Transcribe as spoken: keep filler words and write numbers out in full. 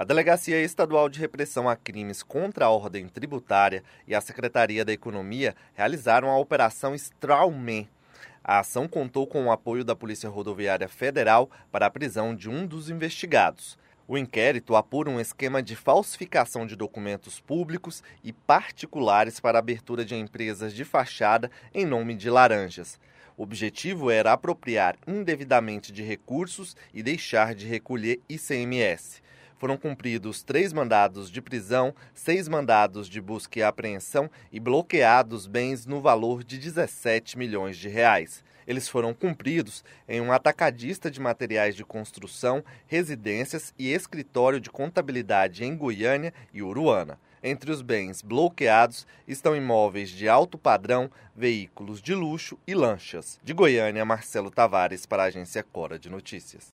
A Delegacia Estadual de Repressão a Crimes contra a Ordem Tributária e a Secretaria da Economia realizaram a Operação Strawman. A ação contou com o apoio da Polícia Rodoviária Federal para a prisão de um dos investigados. O inquérito apura um esquema de falsificação de documentos públicos e particulares para a abertura de empresas de fachada em nome de laranjas. O objetivo era apropriar indevidamente de recursos e deixar de recolher I C M S. Foram cumpridos três mandados de prisão, seis mandados de busca e apreensão e bloqueados bens no valor de dezessete milhões de reais. Eles foram cumpridos em um atacadista de materiais de construção, residências e escritório de contabilidade em Goiânia e Uruana. Entre os bens bloqueados estão imóveis de alto padrão, veículos de luxo e lanchas. De Goiânia, Marcelo Tavares para a Agência Cora de Notícias.